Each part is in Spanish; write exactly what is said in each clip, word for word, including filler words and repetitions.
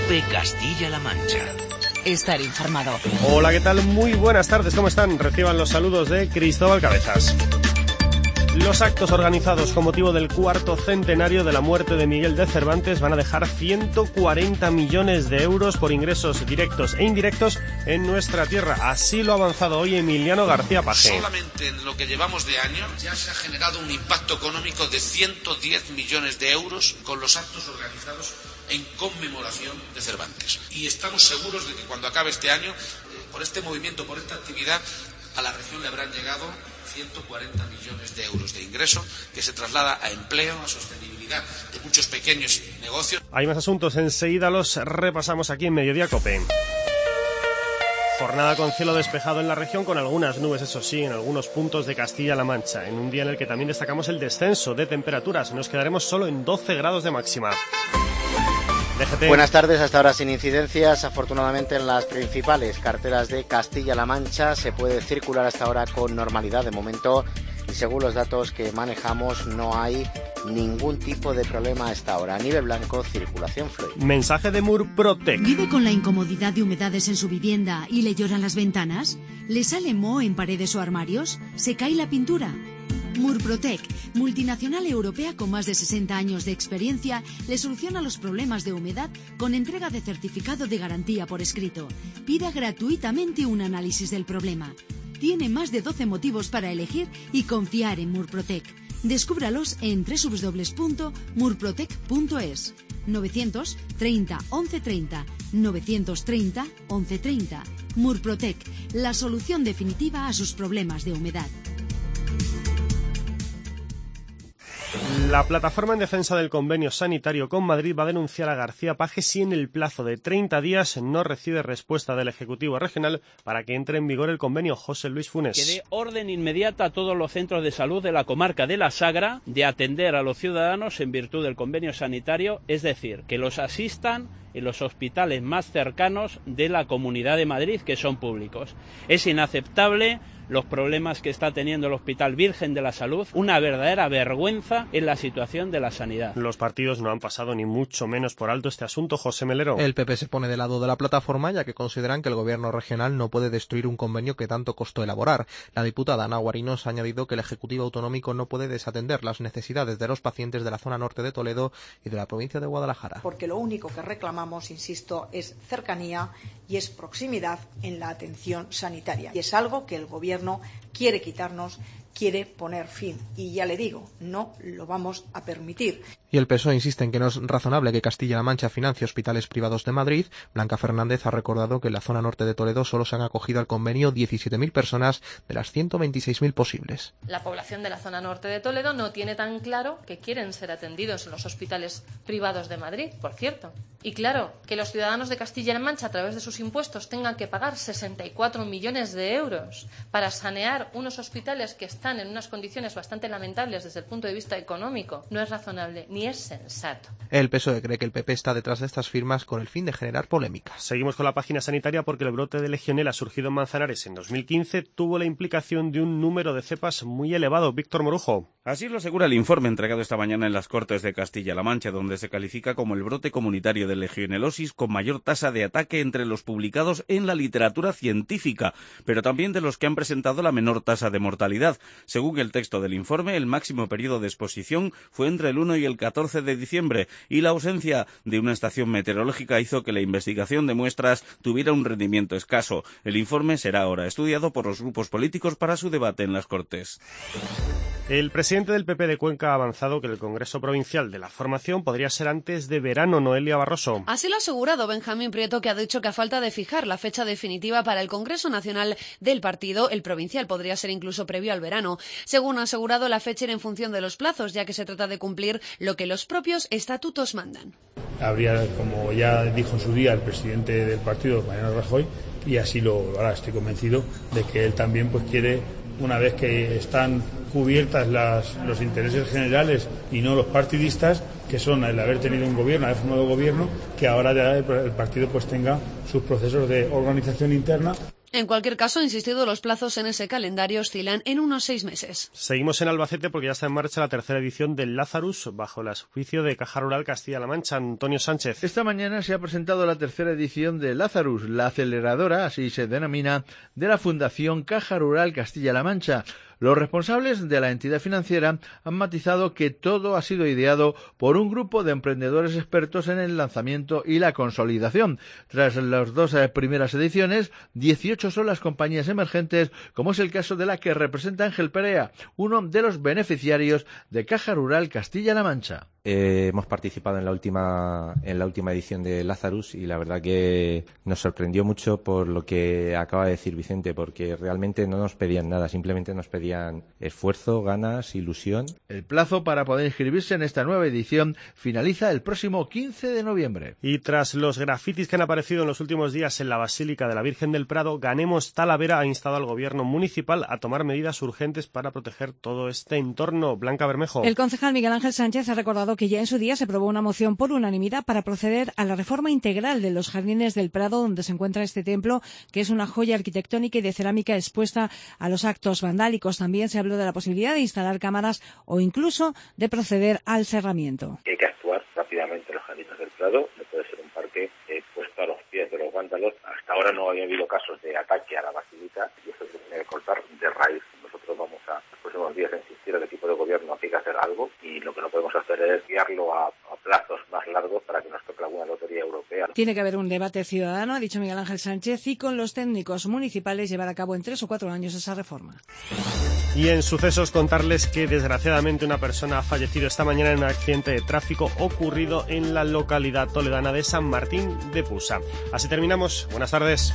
COPE Castilla-La Mancha. Estar informado. Hola, ¿qué tal? Muy buenas tardes, ¿cómo están? Reciban los saludos de Cristóbal Cabezas. Los actos organizados con motivo del cuarto centenario de la muerte de Miguel de Cervantes van a dejar ciento cuarenta millones de euros por ingresos directos e indirectos en nuestra tierra. Así lo ha avanzado hoy Emiliano García Paje. Solamente en lo que llevamos de año ya se ha generado un impacto económico de ciento diez millones de euros con los actos organizados en conmemoración de Cervantes. Y estamos seguros de que cuando acabe este año, eh, por este movimiento, por esta actividad, a la región le habrán llegado ciento cuarenta millones de euros de ingreso que se traslada a empleo, a sostenibilidad de muchos pequeños negocios. Hay más asuntos, enseguida los repasamos aquí en Mediodía COPE. Jornada con cielo despejado en la región, con algunas nubes, eso sí, en algunos puntos de Castilla-La Mancha. En un día en el que también destacamos el descenso de temperaturas. Nos quedaremos solo en doce grados de máxima. D G T. Buenas tardes, hasta ahora sin incidencias. Afortunadamente en las principales carreteras de Castilla-La Mancha se puede circular hasta ahora con normalidad de momento y según los datos que manejamos no hay ningún tipo de problema a esta hora. A nivel blanco, circulación fluida. Mensaje de Murprotec. ¿Vive con la incomodidad de humedades en su vivienda y le lloran las ventanas? ¿Le sale moho en paredes o armarios? ¿Se cae la pintura? Murprotec, multinacional europea con más de sesenta años de experiencia, le soluciona los problemas de humedad con entrega de certificado de garantía por escrito. Pida gratuitamente un análisis del problema. Tiene más de doce motivos para elegir y confiar en Murprotec. Descúbralos en doble u doble u doble u punto murprotec punto es. novecientos treinta once treinta, novecientos treinta once treinta. Murprotec, la solución definitiva a sus problemas de humedad. La plataforma en defensa del convenio sanitario con Madrid va a denunciar a García Paje si en el plazo de treinta días no recibe respuesta del Ejecutivo Regional para que entre en vigor el convenio. José Luis Funes. Que dé orden inmediata a todos los centros de salud de la comarca de la Sagra de atender a los ciudadanos en virtud del convenio sanitario, es decir, que los asistan en los hospitales más cercanos de la Comunidad de Madrid, que son públicos. Es inaceptable los problemas que está teniendo el Hospital Virgen de la Salud, una verdadera vergüenza en la situación de la sanidad. Los partidos no han pasado ni mucho menos por alto este asunto. José Melero. El P P se pone del lado de la plataforma, ya que consideran que el gobierno regional no puede destruir un convenio que tanto costó elaborar. La diputada Ana Guarinos ha añadido que el Ejecutivo Autonómico no puede desatender las necesidades de los pacientes de la zona norte de Toledo y de la provincia de Guadalajara. Porque lo único que reclamamos, insisto, es cercanía y es proximidad en la atención sanitaria. Y es algo que el gobierno quiere quitarnos, quiere poner fin. Y ya le digo, no lo vamos a permitir. Y el P S O E insiste en que no es razonable que Castilla-La Mancha financie hospitales privados de Madrid. Blanca Fernández ha recordado que en la zona norte de Toledo solo se han acogido al convenio diecisiete mil personas de las ciento veintiséis mil posibles. La población de la zona norte de Toledo no tiene tan claro que quieren ser atendidos en los hospitales privados de Madrid, por cierto. Y claro, que los ciudadanos de Castilla-La Mancha a través de sus impuestos tengan que pagar sesenta y cuatro millones de euros para sanear unos hospitales que están en unas condiciones bastante lamentables desde el punto de vista económico, no es razonable ni es sensato. El P S O E cree que el P P está detrás de estas firmas con el fin de generar polémica. Seguimos con la página sanitaria porque el brote de legionela surgido en Manzanares en dos mil quince tuvo la implicación de un número de cepas muy elevado. Víctor Morujo. Así lo asegura el informe entregado esta mañana en las Cortes de Castilla-La Mancha, donde se califica como el brote comunitario de legionelosis con mayor tasa de ataque entre los publicados en la literatura científica, pero también de los que han presentado la menor tasa de mortalidad. Según el texto del informe, el máximo periodo de exposición fue entre el uno y el catorce de diciembre, y la ausencia de una estación meteorológica hizo que la investigación de muestras tuviera un rendimiento escaso. El informe será ahora estudiado por los grupos políticos para su debate en las Cortes. El presidente del P P de Cuenca ha avanzado que el Congreso Provincial de la Formación podría ser antes de verano. Noelia Barroso. Así lo ha asegurado Benjamín Prieto, que ha dicho que a falta de fijar la fecha definitiva para el Congreso Nacional del partido, el provincial podría ser incluso previo al verano. Según ha asegurado, la fecha irá en función de los plazos, ya que se trata de cumplir lo que los propios estatutos mandan. Habría, como ya dijo en su día el presidente del partido, Mariano Rajoy, y así lo ahora estoy convencido de que él también pues quiere, una vez que están cubiertas las, los intereses generales y no los partidistas, que son el haber tenido un gobierno, haber formado gobierno, que ahora ya el, el partido pues tenga sus procesos de organización interna. En cualquier caso, ha insistido, los plazos en ese calendario oscilan en unos seis meses. Seguimos en Albacete porque ya está en marcha la tercera edición del Lazarus bajo el auspicio de Caja Rural Castilla-La Mancha. Antonio Sánchez. Esta mañana se ha presentado la tercera edición de Lazarus, la aceleradora, así se denomina, de la Fundación Caja Rural Castilla-La Mancha. Los responsables de la entidad financiera han matizado que todo ha sido ideado por un grupo de emprendedores expertos en el lanzamiento y la consolidación. Tras las dos primeras ediciones, dieciocho son las compañías emergentes, como es el caso de la que representa Ángel Perea, uno de los beneficiarios de Caja Rural Castilla-La Mancha. Eh, hemos participado en la última en la última edición de Lazarus y la verdad que nos sorprendió mucho por lo que acaba de decir Vicente, porque realmente no nos pedían nada, simplemente nos pedían esfuerzo, ganas, ilusión. El plazo para poder inscribirse en esta nueva edición finaliza el próximo quince de noviembre. Y tras los grafitis que han aparecido en los últimos días en la Basílica de la Virgen del Prado, Ganemos Talavera ha instado al gobierno municipal a tomar medidas urgentes para proteger todo este entorno. Blanca Bermejo. El concejal Miguel Ángel Sánchez ha recordado que ya en su día se aprobó una moción por unanimidad para proceder a la reforma integral de los jardines del Prado, donde se encuentra este templo, que es una joya arquitectónica y de cerámica expuesta a los actos vandálicos. También se habló de la posibilidad de instalar cámaras o incluso de proceder al cerramiento. Hay que actuar rápidamente en los jardines del Prado. No puede ser un parque eh, puesto a los pies de los vándalos. Hasta ahora no había habido casos de ataque a la basílica y eso se tiene que cortar de raíz. Nosotros vamos a, los próximos días, a insistir al equipo de gobierno que hay que hacer algo, y lo que no podemos hacer es guiarlo a, a plazos más largos para que nos toque alguna lotería europea. Tiene que haber un debate ciudadano, ha dicho Miguel Ángel Sánchez, y con los técnicos municipales llevar a cabo en tres o cuatro años esa reforma. Y en sucesos contarles que desgraciadamente una persona ha fallecido esta mañana en un accidente de tráfico ocurrido en la localidad toledana de San Martín de Pusa. Así terminamos. Buenas tardes.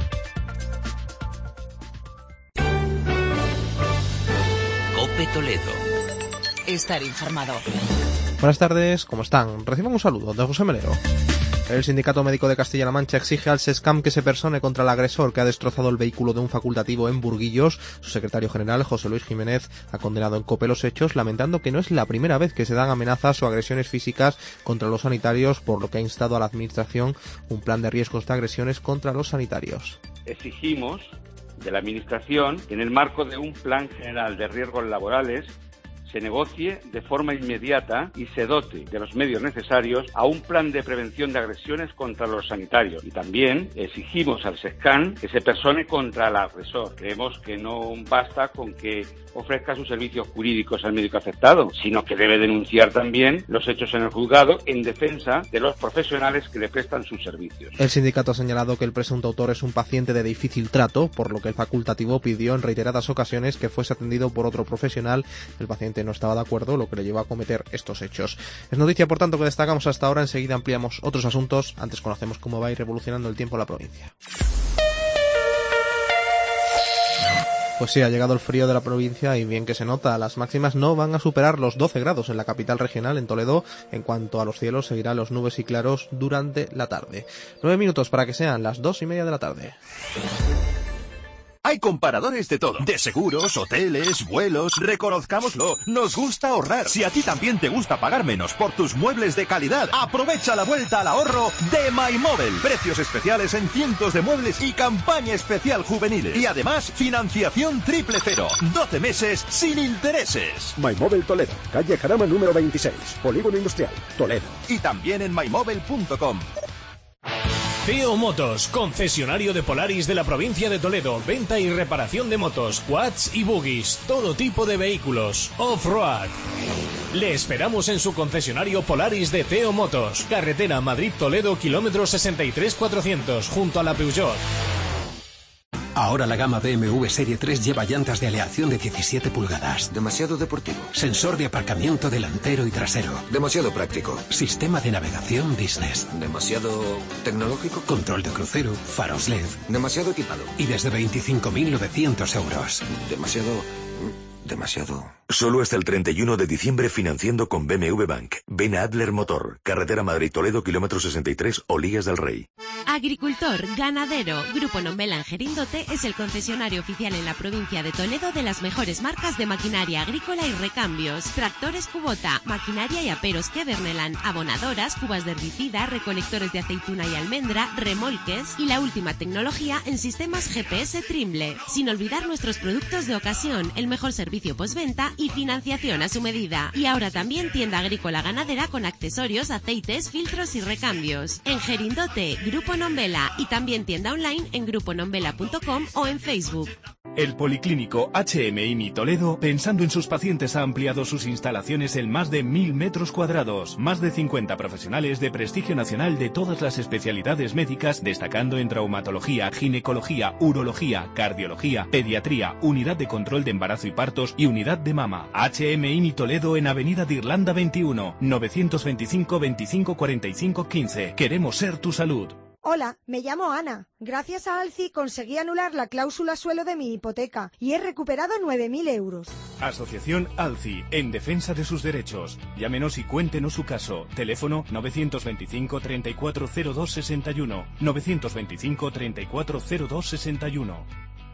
COPE Toledo. Estar informado. Buenas tardes, ¿cómo están? Reciban un saludo de José Melero. El Sindicato Médico de Castilla-La Mancha exige al SESCAM que se persone contra el agresor que ha destrozado el vehículo de un facultativo en Burguillos. Su secretario general, José Luis Jiménez, ha condenado en COPE los hechos, lamentando que no es la primera vez que se dan amenazas o agresiones físicas contra los sanitarios, por lo que ha instado a la Administración un plan de riesgos de agresiones contra los sanitarios. Exigimos de la Administración, en el marco de un plan general de riesgos laborales, se negocie de forma inmediata y se dote de los medios necesarios a un plan de prevención de agresiones contra los sanitarios. Y también exigimos al SESCAM que se persone contra el agresor. Creemos que no basta con que ofrezca sus servicios jurídicos al médico afectado, sino que debe denunciar también los hechos en el juzgado en defensa de los profesionales que le prestan sus servicios. El sindicato ha señalado que el presunto autor es un paciente de difícil trato, por lo que el facultativo pidió en reiteradas ocasiones que fuese atendido por otro profesional. El paciente no estaba de acuerdo, lo que le llevó a cometer estos hechos. Es noticia, por tanto, que destacamos hasta ahora. Enseguida ampliamos otros asuntos. Antes conocemos cómo va a ir revolucionando el tiempo en la provincia. Pues sí, ha llegado el frío de la provincia y bien que se nota. Las máximas no van a superar los doce grados en la capital regional, en Toledo. En cuanto a los cielos, seguirán los nubes y claros durante la tarde. Nueve minutos para que sean las dos y media de la tarde. Hay comparadores de todo, de seguros, hoteles, vuelos. Reconozcámoslo, nos gusta ahorrar. Si a ti también te gusta pagar menos por tus muebles de calidad, aprovecha la vuelta al ahorro de MyMobile. Precios especiales en cientos de muebles y campaña especial juveniles. Y además, financiación triple cero, doce meses sin intereses. MyMobile Toledo, calle Jarama número veintiséis, Polígono Industrial, Toledo. Y también en mymobile punto com. Teo Motos, concesionario de Polaris de la provincia de Toledo. Venta y reparación de motos, quads y buggies, todo tipo de vehículos. Off-road. Le esperamos en su concesionario Polaris de Teo Motos. Carretera Madrid-Toledo, kilómetro sesenta y tres cuatrocientos, junto a la Peugeot. Ahora la gama B M W Serie tres lleva llantas de aleación de diecisiete pulgadas. Demasiado deportivo. Sensor de aparcamiento delantero y trasero. Demasiado práctico. Sistema de navegación business. Demasiado tecnológico. Control de crucero, faros L E D. Demasiado equipado. Y desde veinticinco mil novecientos euros. Demasiado... demasiado... Solo hasta el treinta y uno de diciembre financiando con B M W Bank. Ven a Adler Motor, carretera Madrid-Toledo, kilómetro sesenta y tres, Olías del Rey. Agricultor, ganadero, Grupo Nombela en Gerindote es el concesionario oficial en la provincia de Toledo de las mejores marcas de maquinaria agrícola y recambios. Tractores Kubota, maquinaria y aperos Kevernelan, abonadoras, cubas de herbicida, recolectores de aceituna y almendra, remolques y la última tecnología en sistemas G P S Trimble. Sin olvidar nuestros productos de ocasión, el mejor servicio postventa y financiación a su medida. Y ahora también tienda agrícola ganadera con accesorios, aceites, filtros y recambios. En Gerindote, Grupo Nombela, y también tienda online en grupo nombela punto com o en Facebook. El Policlínico H M I M I Toledo, pensando en sus pacientes, ha ampliado sus instalaciones en más de mil metros cuadrados. Más de cincuenta profesionales de prestigio nacional de todas las especialidades médicas, destacando en traumatología, ginecología, urología, cardiología, pediatría, unidad de control de embarazo y partos y unidad de mama. H M I M I Toledo en Avenida de Irlanda veintiuno, novecientos veinticinco, veinticinco cuarenta y cinco quince. Queremos ser tu salud. Hola, me llamo Ana. Gracias a Alci conseguí anular la cláusula suelo de mi hipoteca y he recuperado nueve mil euros. Asociación Alci, en defensa de sus derechos. Llámenos y cuéntenos su caso. Teléfono novecientos veinticinco, treinta y cuatro cero dos sesenta y uno. novecientos veinticinco, treinta y cuatro cero dos sesenta y uno.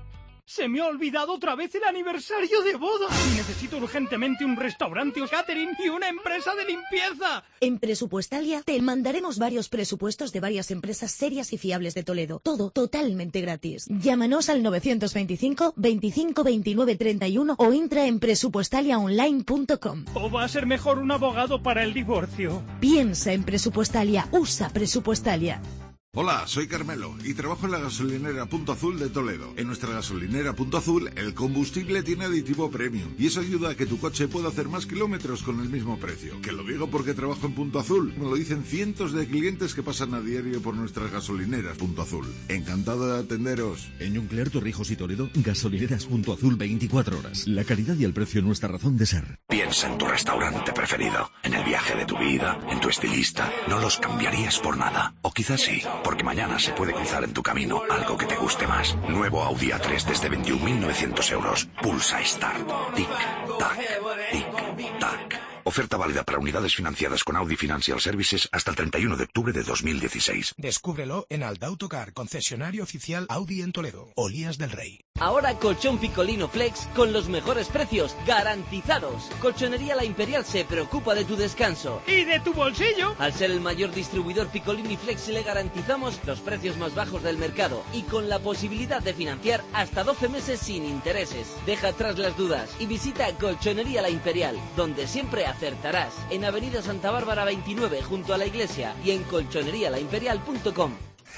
Se me ha olvidado otra vez el aniversario de boda. Y necesito urgentemente un restaurante o catering y una empresa de limpieza. En Presupuestalia te mandaremos varios presupuestos de varias empresas serias y fiables de Toledo. Todo totalmente gratis. Llámanos al novecientos veinticinco, veinticinco veintinueve treinta y uno o entra en presupuestalia online punto com. ¿O va a ser mejor un abogado para el divorcio? Piensa en Presupuestalia. Usa Presupuestalia. Hola, soy Carmelo y trabajo en la gasolinera Punto Azul de Toledo. En nuestra gasolinera Punto Azul, el combustible tiene aditivo premium y eso ayuda a que tu coche pueda hacer más kilómetros con el mismo precio. Que lo digo porque trabajo en Punto Azul. Me lo dicen cientos de clientes que pasan a diario por nuestras gasolineras Punto Azul. Encantado de atenderos. En Yunclear, Torrijos y Toledo, gasolineras Punto Azul veinticuatro horas. La calidad y el precio nuestra razón de ser. Piensa en tu restaurante preferido, en el viaje de tu vida, en tu estilista. No los cambiarías por nada. O quizás sí, porque mañana se puede cruzar en tu camino algo que te guste más. Nuevo Audi A tres desde veintiún mil novecientos euros. Pulsa Start. Tic, tac, tic, tac. Oferta válida para unidades financiadas con Audi Financial Services hasta el treinta y uno de octubre de dos mil dieciséis. Descúbrelo en Aldautocar, concesionario oficial Audi en Toledo, Olías del Rey. Ahora colchón Picolino Flex con los mejores precios garantizados. Colchonería La Imperial se preocupa de tu descanso y de tu bolsillo. Al ser el mayor distribuidor Picolini Flex le garantizamos los precios más bajos del mercado y con la posibilidad de financiar hasta doce meses sin intereses. Deja atrás las dudas y visita Colchonería La Imperial, donde siempre acertarás. En Avenida Santa Bárbara veintinueve junto a la iglesia y en colchonería la imperial punto com.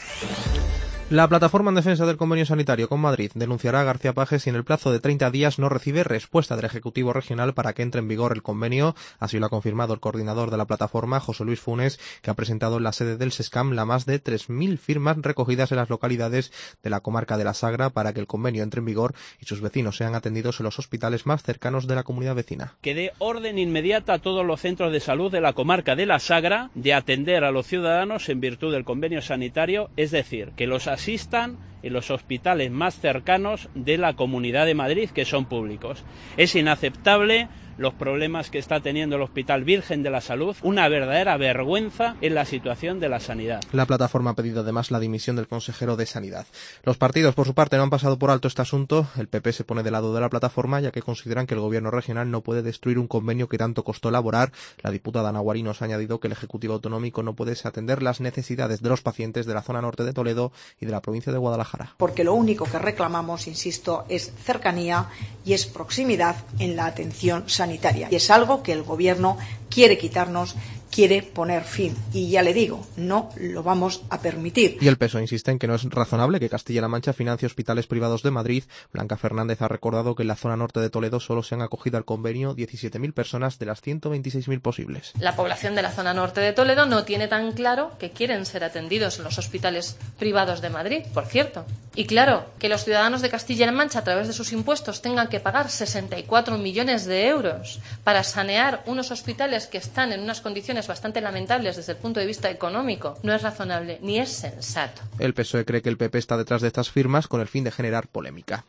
La plataforma en defensa del convenio sanitario con Madrid denunciará a García Paje si en el plazo de treinta días no recibe respuesta del Ejecutivo Regional para que entre en vigor el convenio. Así lo ha confirmado el coordinador de la plataforma, José Luis Funes, que ha presentado en la sede del SESCAM la más de tres mil firmas recogidas en las localidades de la comarca de la Sagra para que el convenio entre en vigor y sus vecinos sean atendidos en los hospitales más cercanos de la comunidad vecina. Que dé orden inmediata a todos los centros de salud de la comarca de la Sagra de atender a los ciudadanos en virtud del convenio sanitario, es decir, que los asistan en los hospitales más cercanos de la Comunidad de Madrid, que son públicos. Es inaceptable los problemas que está teniendo el Hospital Virgen de la Salud, una verdadera vergüenza en la situación de la sanidad. La plataforma ha pedido además la dimisión del consejero de Sanidad. Los partidos, por su parte, no han pasado por alto este asunto. El P P se pone del lado de la plataforma, ya que consideran que el gobierno regional no puede destruir un convenio que tanto costó elaborar. La diputada Ana Guarinos ha añadido que el Ejecutivo Autonómico no puede atender las necesidades de los pacientes de la zona norte de Toledo y de la provincia de Guadalajara. Porque lo único que reclamamos, insisto, es cercanía y es proximidad en la atención sanitaria. Y es algo que el Gobierno quiere quitarnos, quiere poner fin. Y ya le digo, no lo vamos a permitir. Y el P S O E insiste en que no es razonable que Castilla-La Mancha financie hospitales privados de Madrid. Blanca Fernández ha recordado que en la zona norte de Toledo solo se han acogido al convenio diecisiete mil personas de las ciento veintiséis mil posibles. La población de la zona norte de Toledo no tiene tan claro que quieren ser atendidos en los hospitales privados de Madrid, por cierto. Y claro, que los ciudadanos de Castilla-La Mancha a través de sus impuestos tengan que pagar sesenta y cuatro millones de euros para sanear unos hospitales que están en unas condiciones bastante lamentables desde el punto de vista económico, no es razonable ni es sensato. El P S O E cree que el P P está detrás de estas firmas con el fin de generar polémica.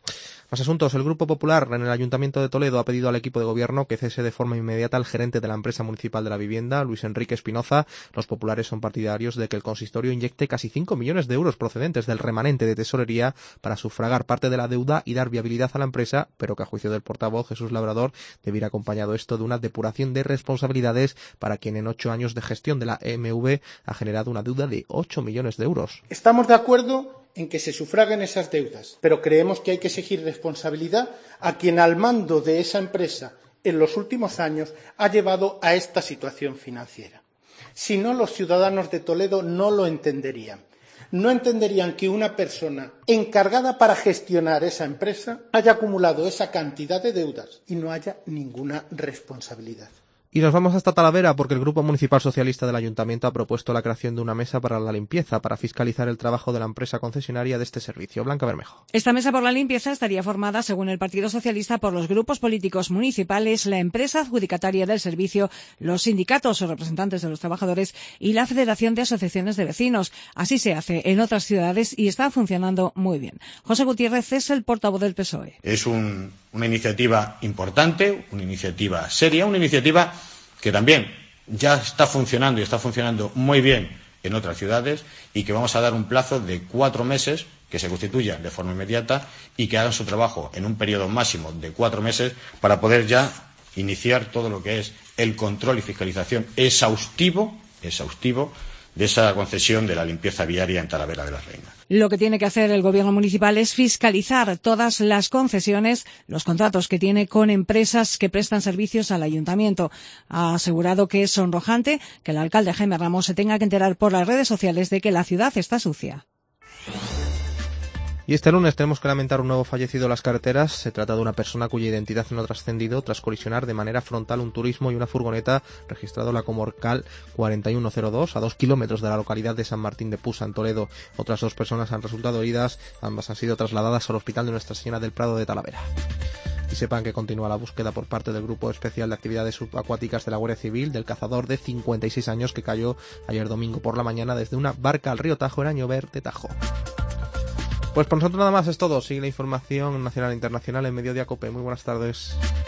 Más asuntos. El Grupo Popular en el Ayuntamiento de Toledo ha pedido al equipo de gobierno que cese de forma inmediata al gerente de la empresa municipal de la vivienda, Luis Enrique Espinoza. Los populares son partidarios de que el consistorio inyecte casi cinco millones de euros procedentes del remanente de tesorería para sufragar parte de la deuda y dar viabilidad a la empresa, pero que a juicio del portavoz Jesús Labrador debe ir acompañado esto de una depuración de responsabilidades para quien en ocho años de gestión de la E M V ha generado una deuda de ocho millones de euros. Estamos de acuerdo en que se sufraguen esas deudas, pero creemos que hay que exigir responsabilidad a quien al mando de esa empresa en los últimos años ha llevado a esta situación financiera. Si no, los ciudadanos de Toledo no lo entenderían. No entenderían que una persona encargada para gestionar esa empresa haya acumulado esa cantidad de deudas y no haya ninguna responsabilidad. Y nos vamos hasta Talavera porque el Grupo Municipal Socialista del Ayuntamiento ha propuesto la creación de una mesa para la limpieza, para fiscalizar el trabajo de la empresa concesionaria de este servicio. Blanca Bermejo. Esta mesa por la limpieza estaría formada, según el Partido Socialista, por los grupos políticos municipales, la empresa adjudicataria del servicio, los sindicatos o representantes de los trabajadores y la Federación de Asociaciones de Vecinos. Así se hace en otras ciudades y está funcionando muy bien. José Gutiérrez es el portavoz del P S O E. Es un, una iniciativa importante, una iniciativa seria, una iniciativa que también ya está funcionando y está funcionando muy bien en otras ciudades y que vamos a dar un plazo de cuatro meses que se constituyan de forma inmediata y que hagan su trabajo en un periodo máximo de cuatro meses para poder ya iniciar todo lo que es el control y fiscalización exhaustivo, exhaustivo de esa concesión de la limpieza viaria en Talavera de la Reina. Lo que tiene que hacer el Gobierno municipal es fiscalizar todas las concesiones, los contratos que tiene con empresas que prestan servicios al Ayuntamiento. Ha asegurado que es sonrojante que el alcalde Jaime Ramos se tenga que enterar por las redes sociales de que la ciudad está sucia. Y este lunes tenemos que lamentar un nuevo fallecido en las carreteras. Se trata de una persona cuya identidad no ha trascendido tras colisionar de manera frontal un turismo y una furgoneta registrado en la comarcal cuarenta y uno cero dos, a dos kilómetros de la localidad de San Martín de Pusa, en Toledo. Otras dos personas han resultado heridas, ambas han sido trasladadas al Hospital de Nuestra Señora del Prado de Talavera. Y sepan que continúa la búsqueda por parte del Grupo Especial de Actividades Subacuáticas de la Guardia Civil del cazador de cincuenta y seis años que cayó ayer domingo por la mañana desde una barca al río Tajo en Añover de Tajo. Pues por nosotros nada más es todo. Sigue la información nacional e internacional en Mediodía Cope. Muy buenas tardes.